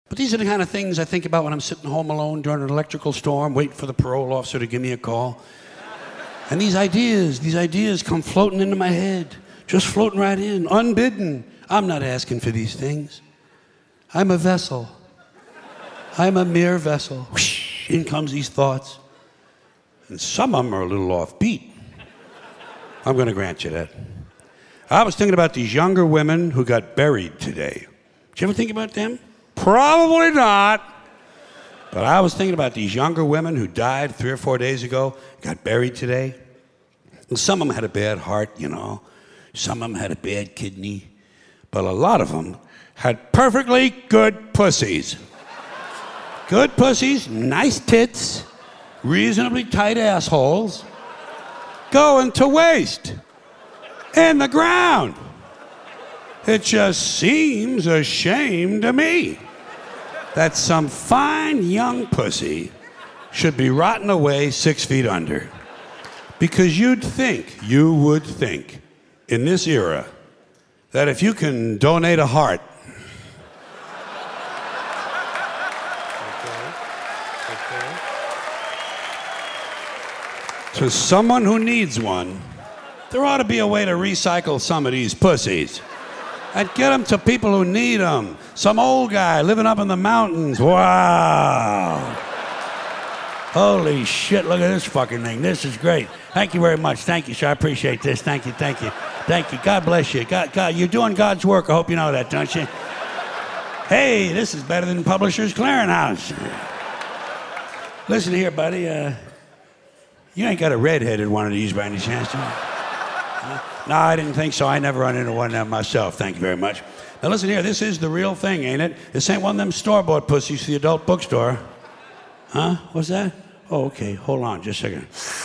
But these are the kind of things I think about when I'm sitting home alone during an electrical storm, waiting for the parole officer to give me a call. And these ideas come floating into my head, just floating right in, unbidden. I'm not asking for these things. I'm a vessel. I'm a mere vessel. Whoosh, in comes these thoughts. And some of them are a little offbeat. I'm going to grant you that. I was thinking about these younger women who got buried today. Did you ever think about them? Probably not. But I was thinking about these younger women who died 3 or 4 days ago, got buried today. And some of them had a bad heart, you know. Some of them had a bad kidney. But a lot of them had perfectly good pussies. Good pussies, nice tits, reasonably tight assholes, going to waste in the ground. It just seems a shame to me that some fine young pussy should be rotting away 6 feet under. Because you would think, in this era, that if you can donate a heart to someone who needs one, there ought to be a way to recycle some of these pussies and get them to people who need them. Some old guy living up in the mountains. Wow. Holy shit, look at this fucking thing. This is great. Thank you very much. Thank you, sir. I appreciate this. Thank you, thank you. Thank you. God bless you. God, you're doing God's work. I hope you know that, don't you? Hey, this is better than Publishers Clearinghouse. Listen here, buddy. You ain't got a red-headed one of these by any chance, do you? No, I didn't think so. I never run into one of them myself. Thank you very much. Now listen here, this is the real thing, ain't it? This ain't one of them store-bought pussies to the adult bookstore. Huh? What's that? Oh, okay. Hold on just a second.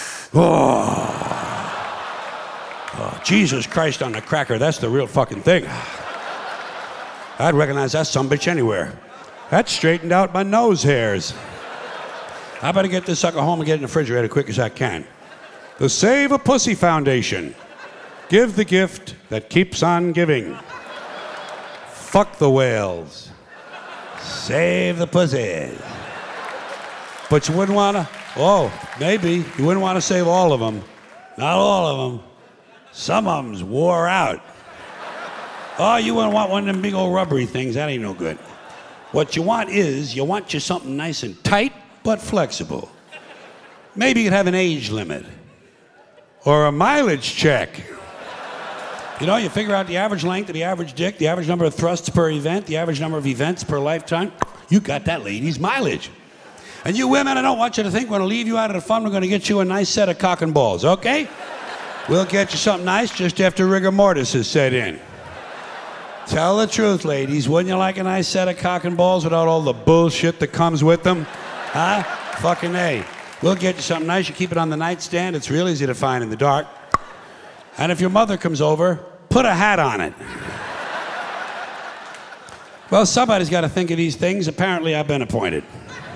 Oh, Jesus Christ on the cracker. That's the real fucking thing. I'd recognize that sumbitch anywhere. That straightened out my nose hairs. I better get this sucker home and get it in the refrigerator as quick as I can. The Save a Pussy Foundation. Give the gift that keeps on giving. Fuck the whales. Save the pussies. But you wouldn't want to, maybe. You wouldn't want to save all of them. Not all of them. Some of them's wore out. Oh, you wouldn't want one of them big old rubbery things. That ain't no good. What you want is, you want you something nice and tight, but flexible. Maybe you could have an age limit. Or a mileage check. You know, you figure out the average length of the average dick, the average number of thrusts per event, the average number of events per lifetime. You got that lady's mileage. And you women, I don't want you to think we're going to leave you out of the fun. We're going to get you a nice set of cock and balls, okay? We'll get you something nice just after rigor mortis has set in. Tell the truth, ladies. Wouldn't you like a nice set of cock and balls without all the bullshit that comes with them? Huh? Fucking A. We'll get you something nice. You keep it on the nightstand. It's real easy to find in the dark. And if your mother comes over, put a hat on it. Well, somebody's got to think of these things. Apparently, I've been appointed.